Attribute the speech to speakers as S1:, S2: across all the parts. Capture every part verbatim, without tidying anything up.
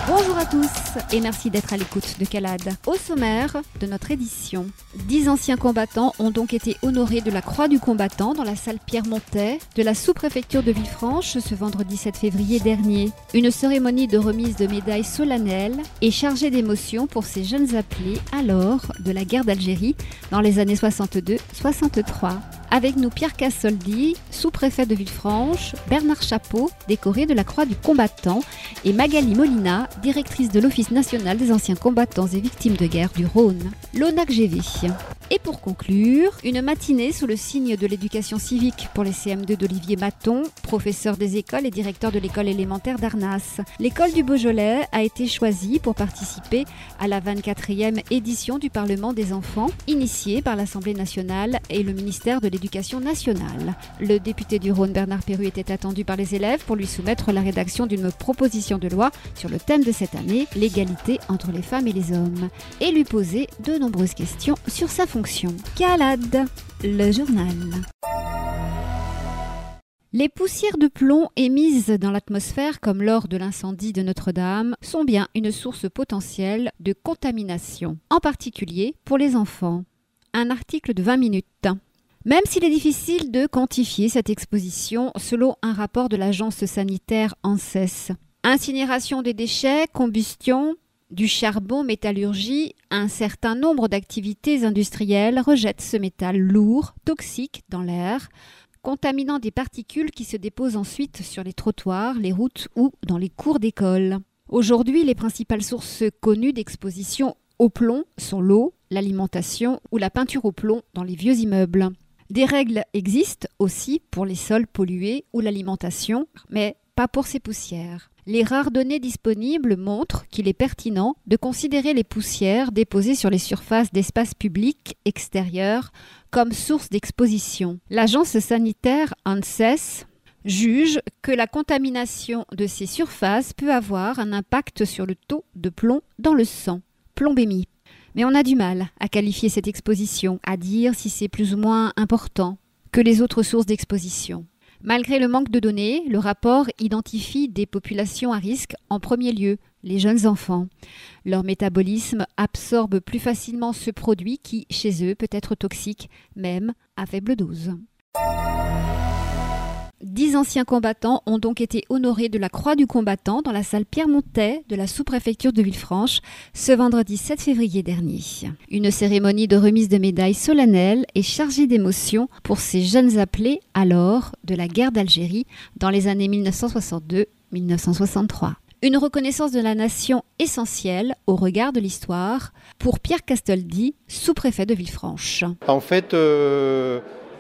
S1: Bonjour à tous et merci d'être à l'écoute de Calade. Au sommaire de notre édition, dix anciens combattants ont donc été honorés de la Croix du Combattant dans la salle Pierre-Montet de la sous-préfecture de Villefranche ce vendredi sept février dernier. Une cérémonie de remise de médailles solennelle et chargée d'émotion pour ces jeunes appelés alors de la guerre d'Algérie dans les années soixante-deux soixante-trois. Avec nous Pierre Cassoldi, sous-préfet de Villefranche, Bernard Chapeau, décoré de la Croix du Combattant, et Magali Molina, directrice de l'Office national des anciens combattants et victimes de guerre du Rhône, l'O N A C G V. Et pour conclure, une matinée sous le signe de l'éducation civique pour les C M deux d'Olivier Maton, professeur des écoles et directeur de l'école élémentaire d'Arnas. L'école du Beaujolais a été choisie pour participer à la vingt-quatrième édition du Parlement des enfants, initiée par l'Assemblée nationale et le ministère de l'Éducation nationale. Le député du Rhône, Bernard Perru, était attendu par les élèves pour lui soumettre la rédaction d'une proposition de loi sur le thème de cette année, l'égalité entre les femmes et les hommes, et lui poser de nombreuses questions sur sa fonction. Calade, le journal. Les poussières de plomb émises dans l'atmosphère, comme lors de l'incendie de Notre-Dame, sont bien une source potentielle de contamination, en particulier pour les enfants. Un article de vingt minutes. Même s'il est difficile de quantifier cette exposition, selon un rapport de l'agence sanitaire ANSES. Incinération des déchets, combustion du charbon, métallurgie, un certain nombre d'activités industrielles rejettent ce métal lourd, toxique dans l'air, contaminant des particules qui se déposent ensuite sur les trottoirs, les routes ou dans les cours d'école. Aujourd'hui, les principales sources connues d'exposition au plomb sont l'eau, l'alimentation ou la peinture au plomb dans les vieux immeubles. Des règles existent aussi pour les sols pollués ou l'alimentation, mais pas pour ces poussières. Les rares données disponibles montrent qu'il est pertinent de considérer les poussières déposées sur les surfaces d'espaces publics extérieurs comme source d'exposition. L'agence sanitaire ANSES juge que la contamination de ces surfaces peut avoir un impact sur le taux de plomb dans le sang, plombémie. Mais on a du mal à qualifier cette exposition, à dire si c'est plus ou moins important que les autres sources d'exposition. Malgré le manque de données, le rapport identifie des populations à risque en premier lieu, les jeunes enfants. Leur métabolisme absorbe plus facilement ce produit qui, chez eux, peut être toxique, même à faible dose. Dix anciens combattants ont donc été honorés de la Croix du Combattant dans la salle Pierre-Montet de la sous-préfecture de Villefranche ce vendredi sept février dernier. Une cérémonie de remise de médailles solennelle et chargée d'émotion pour ces jeunes appelés alors de la guerre d'Algérie dans les années mille neuf cent soixante-deux mille neuf cent soixante-trois. Une reconnaissance de la nation essentielle au regard de l'histoire pour Pierre Cassoldi, sous-préfet de Villefranche.
S2: En fait, euh,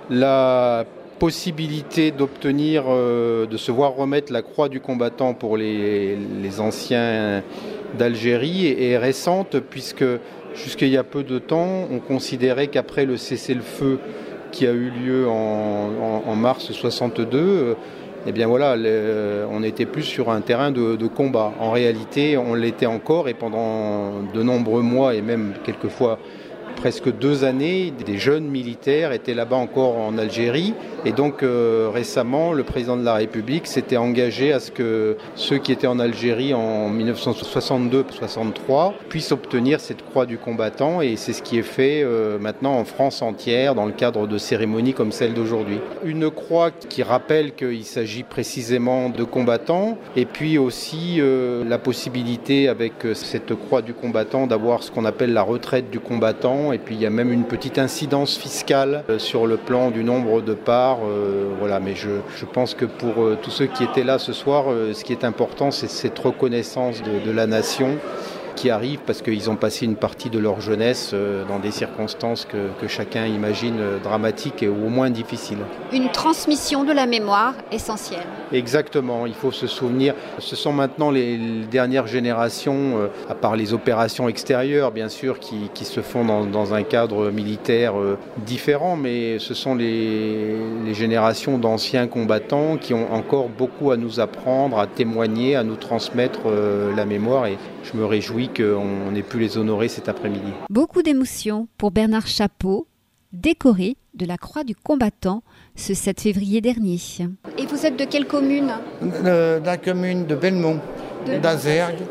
S2: la possibilité d'obtenir, euh, de se voir remettre la Croix du Combattant pour les, les anciens d'Algérie est récente, puisque jusqu'il y a peu de temps, on considérait qu'après le cessez-le-feu qui a eu lieu en, en, en mars soixante-deux, euh, eh bien voilà, le, on n'était plus sur un terrain de, de combat. En réalité, on l'était encore, et pendant de nombreux mois et même quelquefois presque deux années, des jeunes militaires étaient là-bas encore en Algérie. Et donc euh, récemment, le président de la République s'était engagé à ce que ceux qui étaient en Algérie en mille neuf cent soixante-deux soixante-trois puissent obtenir cette croix du combattant. Et c'est ce qui est fait euh, maintenant en France entière dans le cadre de cérémonies comme celle d'aujourd'hui. Une croix qui rappelle qu'il s'agit précisément de combattants. Et puis aussi euh, la possibilité avec cette croix du combattant d'avoir ce qu'on appelle la retraite du combattant. Et puis il y a même une petite incidence fiscale euh, sur le plan du nombre de parts. Euh, voilà, mais je, je pense que pour euh, tous ceux qui étaient là ce soir, euh, ce qui est important, c'est cette reconnaissance de, de la nation qui arrive parce qu'ils ont passé une partie de leur jeunesse euh, dans des circonstances que, que chacun imagine euh, dramatiques et au moins difficiles.
S1: Une transmission de la mémoire essentielle.
S2: Exactement, il faut se souvenir. Ce sont maintenant les, les dernières générations, euh, à part les opérations extérieures bien sûr, qui, qui se font dans, dans un cadre militaire euh, différent, mais ce sont les, les générations d'anciens combattants qui ont encore beaucoup à nous apprendre, à témoigner, à nous transmettre euh, la mémoire, et je me réjouis qu'on ait pu les honorer cet après-midi.
S1: Beaucoup d'émotions pour Bernard Chapeau, décoré de la Croix du Combattant ce sept février dernier. Et vous êtes de quelle commune ?
S3: De la commune de Belmont, de... d'Azergues.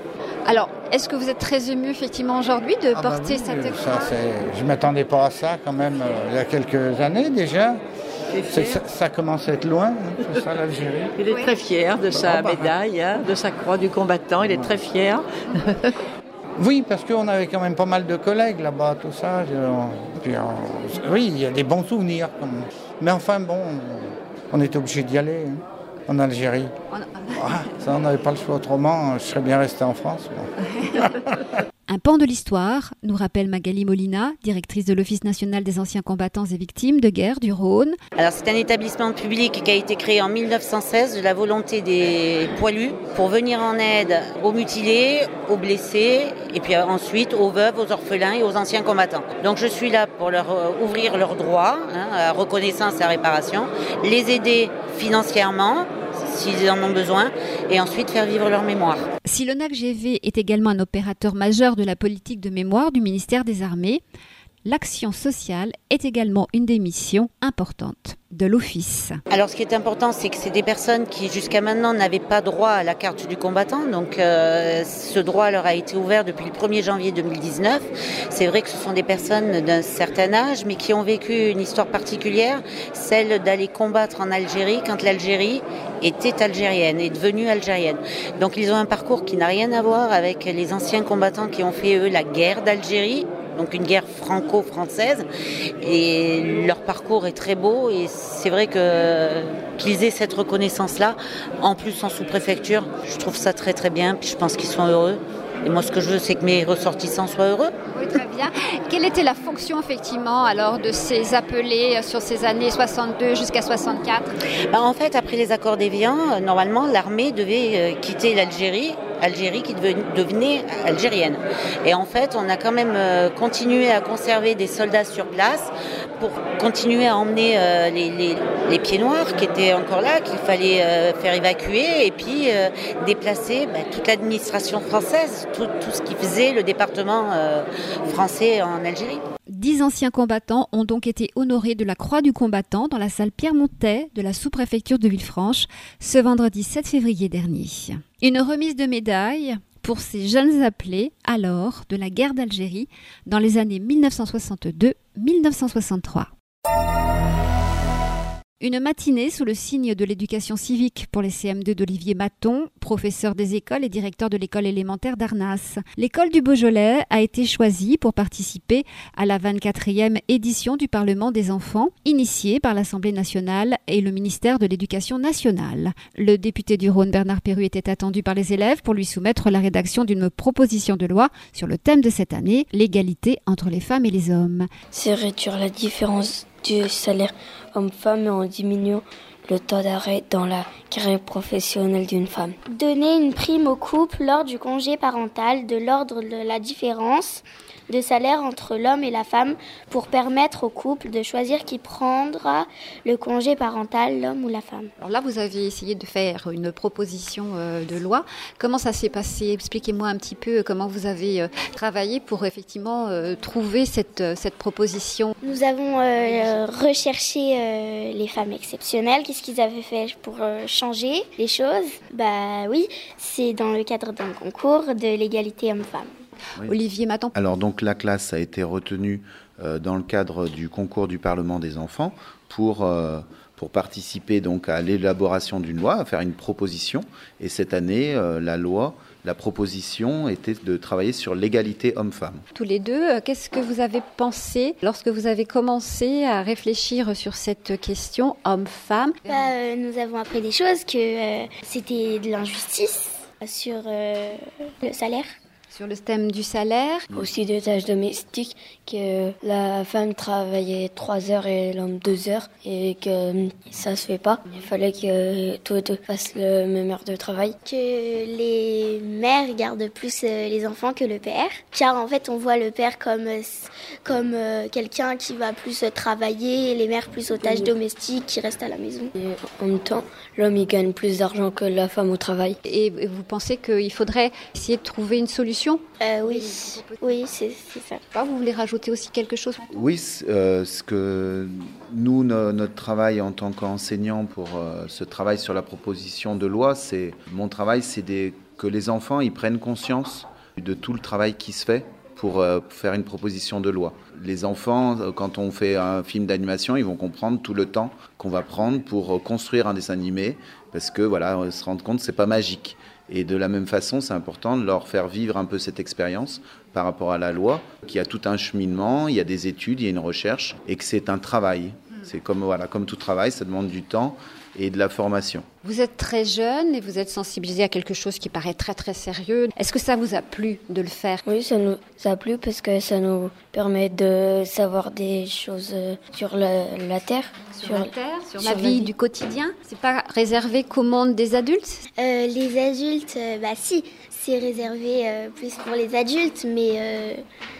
S1: Alors, est-ce que vous êtes très ému effectivement aujourd'hui de
S3: Ah
S1: porter
S3: bah oui,
S1: cette
S3: ça,
S1: croix?
S3: c'est... Je ne m'attendais pas à ça quand même euh, il y a quelques années déjà. C'est, ça, ça commence à être loin, hein, c'est ça l'Algérie.
S4: Il est
S1: Oui.
S4: très fier de sa
S3: Ah bah.
S4: médaille, hein, de sa croix du combattant, il est très fier.
S3: Oui, parce qu'on avait quand même pas mal de collègues là-bas, tout ça. On- puis on- Oui, il y a des bons souvenirs. Comme... Mais enfin bon, on était obligé d'y aller hein, en Algérie.
S1: On-
S3: Ah, ça, on n'avait pas le choix autrement, je serais bien resté en France. Bon.
S1: Un pan de l'histoire, nous rappelle Magali Molina, directrice de l'Office national des anciens combattants et victimes de guerre du Rhône.
S5: Alors c'est un établissement public qui a été créé en mille neuf cent seize de la volonté des poilus pour venir en aide aux mutilés, aux blessés et puis ensuite aux veuves, aux orphelins et aux anciens combattants. Donc je suis là pour leur ouvrir leurs droits, hein, à reconnaissance et à réparation, les aider financièrement s'ils en ont besoin et ensuite faire vivre leur mémoire.
S1: Si l'O N A C G V est également un opérateur majeur de la politique de mémoire du ministère des Armées, l'action sociale est également une des missions importantes de l'Office.
S5: Alors ce qui est important, c'est que c'est des personnes qui jusqu'à maintenant n'avaient pas droit à la carte du combattant. Donc euh, ce droit leur a été ouvert depuis le premier janvier deux mille dix-neuf. C'est vrai que ce sont des personnes d'un certain âge, mais qui ont vécu une histoire particulière, celle d'aller combattre en Algérie quand l'Algérie était algérienne, est devenue algérienne. Donc ils ont un parcours qui n'a rien à voir avec les anciens combattants qui ont fait, eux, la guerre d'Algérie. Donc une guerre franco-française, et leur parcours est très beau, et c'est vrai que qu'ils aient cette reconnaissance-là, en plus en sous-préfecture, je trouve ça très très bien, puis je pense qu'ils sont heureux. Et moi ce que je veux, c'est que mes ressortissants soient heureux.
S1: Oui, très bien. Quelle était la fonction effectivement alors de ces appelés sur ces années soixante-deux jusqu'à soixante-quatre?
S5: Ben, en fait, après les accords d'Évian, normalement l'armée devait euh, quitter l'Algérie, Algérie qui devenait algérienne. Et en fait, on a quand même euh, continué à conserver des soldats sur place pour continuer à emmener euh, les, les, les pieds noirs qui étaient encore là, qu'il fallait euh, faire évacuer, et puis euh, déplacer ben, toute l'administration française, tout, tout ce qui faisait le département euh, français en Algérie.
S1: Dix anciens combattants ont donc été honorés de la Croix du combattant dans la salle Pierre Montet de la sous-préfecture de Villefranche ce vendredi sept février dernier. Une remise de médailles pour ces jeunes appelés alors de la guerre d'Algérie dans les années mille neuf cent soixante-deux mille neuf cent soixante-trois. Une matinée sous le signe de l'éducation civique pour les C M deux d'Olivier Maton, professeur des écoles et directeur de l'école élémentaire d'Arnas. L'école du Beaujolais a été choisie pour participer à la vingt-quatrième édition du Parlement des enfants, initiée par l'Assemblée nationale et le ministère de l'Éducation nationale. Le député du Rhône, Bernard Perru, était attendu par les élèves pour lui soumettre la rédaction d'une proposition de loi sur le thème de cette année, l'égalité entre les femmes et les hommes.
S6: C'est réduire la différence du salaire homme-femme en diminuant le temps d'arrêt dans la carrière professionnelle d'une femme.
S7: Donner une prime au couple lors du congé parental de l'ordre de la différence de salaire entre l'homme et la femme pour permettre au couple de choisir qui prendra le congé parental, l'homme ou la femme.
S1: Alors là, vous avez essayé de faire une proposition euh, de loi. Comment ça s'est passé? Expliquez-moi un petit peu comment vous avez euh, travaillé pour effectivement euh, trouver cette, euh, cette proposition.
S7: Nous avons euh, recherché euh, les femmes exceptionnelles. Qu'est-ce qu'ils avaient fait pour euh, changer les choses? Bah oui, c'est dans le cadre d'un concours de l'égalité homme-femme.
S1: Oui. Olivier Maton.
S8: Alors donc la classe a été retenue euh, dans le cadre du concours du Parlement des enfants pour, euh, pour participer donc à l'élaboration d'une loi, à faire une proposition. Et cette année, euh, la loi, la proposition était de travailler sur l'égalité homme-femme.
S1: Tous les deux, qu'est-ce que vous avez pensé lorsque vous avez commencé à réfléchir sur cette question homme-femme?
S7: Bah, euh, nous avons appris des choses, que euh, c'était de l'injustice sur euh, le salaire.
S1: Sur le thème du salaire.
S6: Aussi des tâches domestiques, que la femme travaillait trois heures et l'homme deux heures et que ça se fait pas. Il fallait que tous les deux fassent le même heure de travail.
S7: Que les mères gardent plus les enfants que le père. Car en fait on voit le père comme, comme quelqu'un qui va plus travailler et les mères plus aux tâches domestiques qui restent à la maison.
S6: Et en même temps, l'homme il gagne plus d'argent que la femme au travail.
S1: Et vous pensez qu'il faudrait essayer de trouver une solution?
S7: Euh, oui, oui, c'est, c'est ça.
S1: Vous voulez rajouter aussi quelque chose?
S8: Oui, euh, ce que nous, no, notre travail en tant qu'enseignant pour euh, ce travail sur la proposition de loi, c'est mon travail, c'est des, que les enfants ils prennent conscience de tout le travail qui se fait pour euh, faire une proposition de loi. Les enfants, quand on fait un film d'animation, ils vont comprendre tout le temps qu'on va prendre pour construire un dessin animé, parce que voilà, on se rend compte que c'est pas magique. Et de la même façon, c'est important de leur faire vivre un peu cette expérience par rapport à la loi, qu'il y a tout un cheminement, il y a des études, il y a une recherche, et que c'est un travail. C'est comme, voilà, comme tout travail, ça demande du temps et de la formation.
S1: Vous êtes très jeune et vous êtes sensibilisé à quelque chose qui paraît très très sérieux. Est-ce que ça vous a plu de le faire ?
S6: Oui, ça nous ça a plu parce que ça nous permet de savoir des choses sur la, la Terre.
S1: Sur, sur la Terre, sur, sur la, vie
S6: la vie
S1: du quotidien. C'est pas réservé qu'au monde des adultes ?
S7: euh, Les adultes, euh, bah si, c'est réservé euh, plus pour les adultes, mais euh,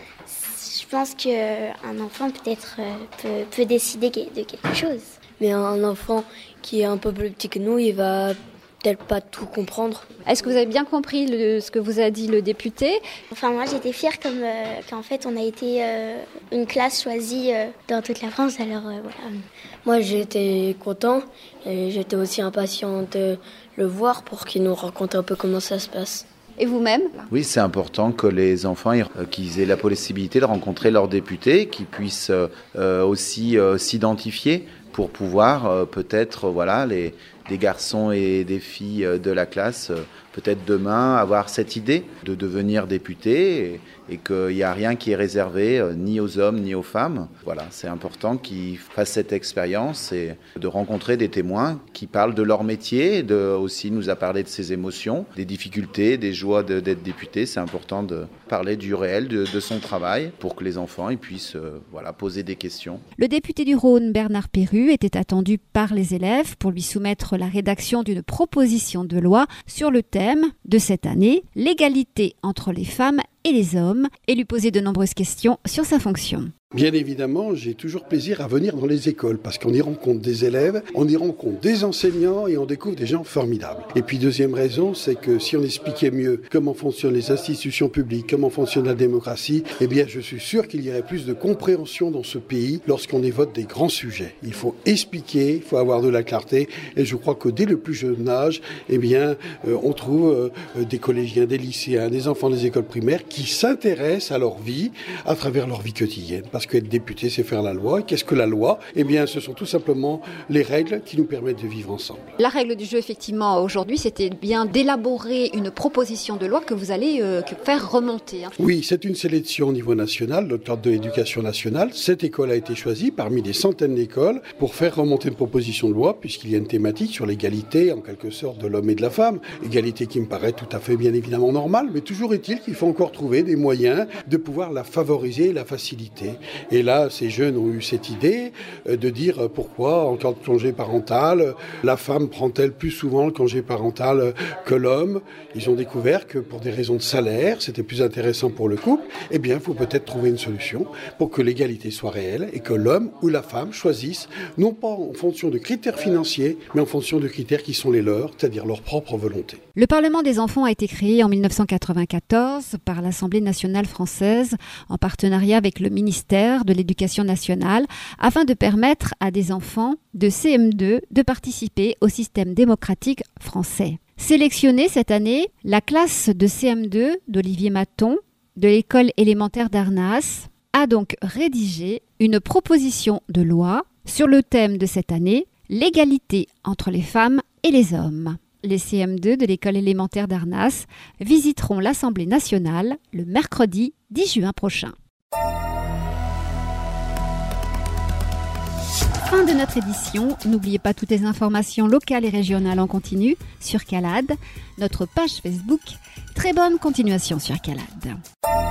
S7: je pense qu'un enfant peut-être euh, peut, peut décider de quelque chose.
S6: Mais un enfant qui est un peu plus petit que nous, il va peut-être pas tout comprendre.
S1: Est-ce que vous avez bien compris le, ce que vous a dit le député ?
S7: Enfin, moi, j'étais fière comme euh, qu'en fait, on a été euh, une classe choisie euh, dans toute la France. Alors, euh, voilà.
S6: Moi, j'étais content et j'étais aussi impatient de le voir pour qu'il nous raconte un peu comment ça se passe.
S1: Et vous-même ?
S8: Oui, c'est important que les enfants euh, qu'ils aient la possibilité de rencontrer leurs députés, qu'ils puissent euh, aussi euh, s'identifier pour pouvoir euh, peut-être, euh, voilà, les, des garçons et des filles de la classe, euh, peut-être demain avoir cette idée de devenir député et, et qu'il n'y a rien qui est réservé euh, ni aux hommes ni aux femmes. Voilà, c'est important qu'ils fassent cette expérience et de rencontrer des témoins qui parlent de leur métier, de aussi nous a parlé de ses émotions, des difficultés, des joies de, d'être député. C'est important de parler du réel, de, de son travail pour que les enfants ils puissent euh, voilà, poser des questions.
S1: Le député du Rhône, Bernard Perru, était attendu par les élèves pour lui soumettre la rédaction d'une proposition de loi sur le thème de cette année, l'égalité entre les femmes et les hommes, et lui poser de nombreuses questions sur sa fonction.
S9: Bien évidemment, j'ai toujours plaisir à venir dans les écoles parce qu'on y rencontre des élèves, on y rencontre des enseignants et on découvre des gens formidables. Et puis deuxième raison, c'est que si on expliquait mieux comment fonctionnent les institutions publiques, comment fonctionne la démocratie, eh bien je suis sûr qu'il y aurait plus de compréhension dans ce pays lorsqu'on évoque des grands sujets. Il faut expliquer, il faut avoir de la clarté et je crois que dès le plus jeune âge, eh bien euh, on trouve euh, des collégiens, des lycéens, des enfants des écoles primaires qui s'intéressent à leur vie à travers leur vie quotidienne. Parce qu'être député, c'est faire la loi. Et qu'est-ce que la loi ? Eh bien, ce sont tout simplement les règles qui nous permettent de vivre ensemble.
S1: La règle du jeu, effectivement, aujourd'hui, c'était bien d'élaborer une proposition de loi que vous allez euh, faire remonter. Hein.
S9: Oui, c'est une sélection au niveau national, l'auteur de l'éducation nationale. Cette école a été choisie parmi des centaines d'écoles pour faire remonter une proposition de loi, puisqu'il y a une thématique sur l'égalité, en quelque sorte, de l'homme et de la femme. Égalité qui me paraît tout à fait, bien évidemment, normale, mais toujours est-il qu'il faut encore trouver des moyens de pouvoir la favoriser et la faciliter. Et là, ces jeunes ont eu cette idée de dire pourquoi, en cas de congé parental, la femme prend-elle plus souvent le congé parental que l'homme. Ils ont découvert que pour des raisons de salaire, c'était plus intéressant pour le couple. Eh bien, il faut peut-être trouver une solution pour que l'égalité soit réelle et que l'homme ou la femme choisissent, non pas en fonction de critères financiers, mais en fonction de critères qui sont les leurs, c'est-à-dire leur propre volonté.
S1: Le Parlement des enfants a été créé en dix-neuf cent quatre-vingt-quatorze par l'Assemblée nationale française en partenariat avec le ministère de l'Éducation nationale afin de permettre à des enfants de C M deux de participer au système démocratique français. Sélectionnée cette année, la classe de C M deux d'Olivier Maton de l'école élémentaire d'Arnas a donc rédigé une proposition de loi sur le thème de cette année, l'égalité entre les femmes et les hommes. Les C M deux de l'école élémentaire d'Arnas visiteront l'Assemblée nationale le mercredi dix juin prochain. Fin de notre édition. N'oubliez pas toutes les informations locales et régionales en continu sur Calade, notre page Facebook. Très bonne continuation sur Calade.